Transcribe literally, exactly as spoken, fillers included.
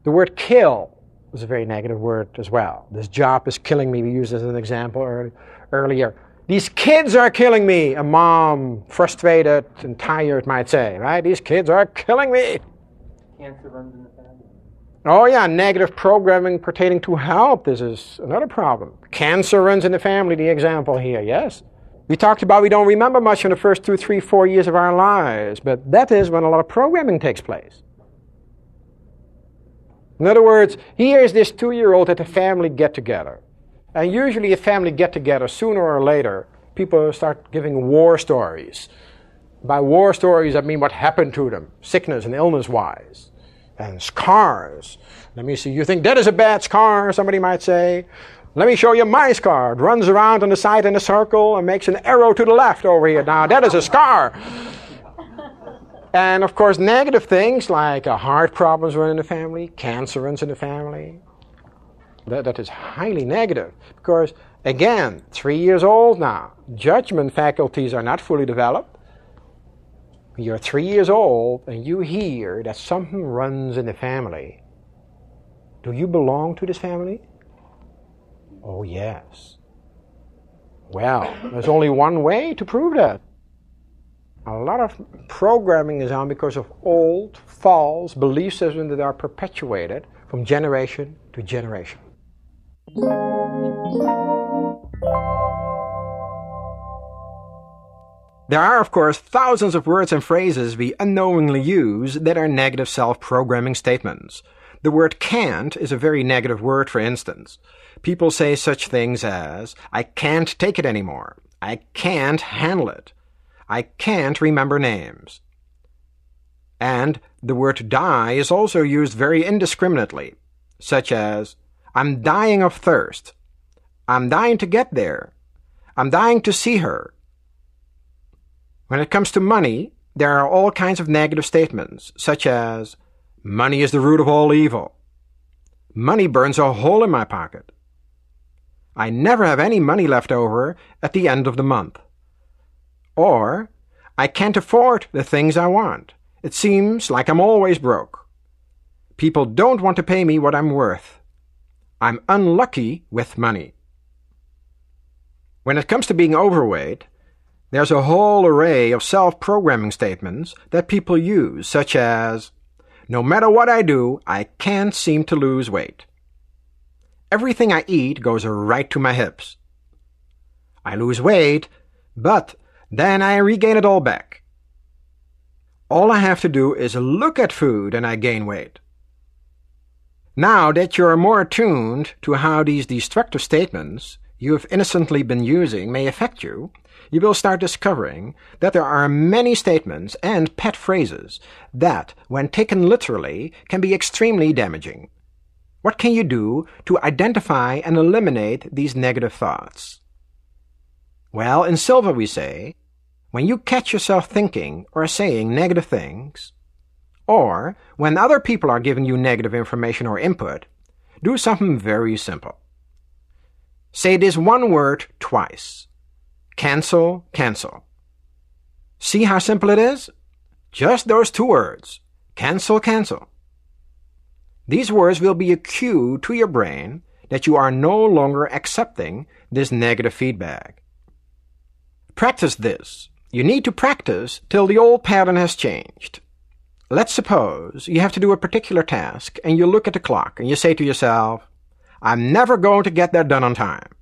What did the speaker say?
The word kill is a very negative word as well. This job is killing me. We used this as an example early, earlier. These kids are killing me. A mom, frustrated and tired, might say, right? These kids are killing me. Cancer runs in the family. Oh yeah, negative programming pertaining to health. This is another problem. Cancer runs in the family, the example here, yes. We talked about we don't remember much in the first two, three, four years of our lives, but that is when a lot of programming takes place. In other words, here is this two-year-old at a family get-together. And usually a family get-together, sooner or later, people start giving war stories. By war stories, I mean what happened to them, sickness and illness-wise. And scars. Let me see, you think that is a bad scar, somebody might say. Let me show you my scar. It runs around on the side in a circle and makes an arrow to the left over here. Now, that is a scar. And, of course, negative things like uh, heart problems run in the family, cancer runs in the family. That, that is highly negative. Because, again, three years old now. Judgment faculties are not fully developed. You're three years old and you hear that something runs in the family. Do you belong to this family? Oh, yes. Well, there's only one way to prove that. A lot of programming is on because of old, false belief systems that are perpetuated from generation to generation. There are, of course, thousands of words and phrases we unknowingly use that are negative self-programming statements. The word can't is a very negative word, for instance. People say such things as, I can't take it anymore. I can't handle it. I can't remember names. And the word die is also used very indiscriminately, such as, I'm dying of thirst. I'm dying to get there. I'm dying to see her. When it comes to money, there are all kinds of negative statements, such as, money is the root of all evil. Money burns a hole in my pocket. I never have any money left over at the end of the month. Or, I can't afford the things I want. It seems like I'm always broke. People don't want to pay me what I'm worth. I'm unlucky with money. When it comes to being overweight, there's a whole array of self-programming statements that people use, such as, no matter what I do, I can't seem to lose weight. Everything I eat goes right to my hips. I lose weight, but then I regain it all back. All I have to do is look at food and I gain weight. Now that you're more attuned to how these destructive statements you have innocently been using may affect you, you will start discovering that there are many statements and pet phrases that, when taken literally, can be extremely damaging. What can you do to identify and eliminate these negative thoughts? Well, in Silva we say, when you catch yourself thinking or saying negative things, or when other people are giving you negative information or input, do something very simple. Say this one word twice. Cancel, cancel. See how simple it is? Just those two words. Cancel, cancel. These words will be a cue to your brain that you are no longer accepting this negative feedback. Practice this. You need to practice till the old pattern has changed. Let's suppose you have to do a particular task and you look at the clock and you say to yourself, I'm never going to get that done on time.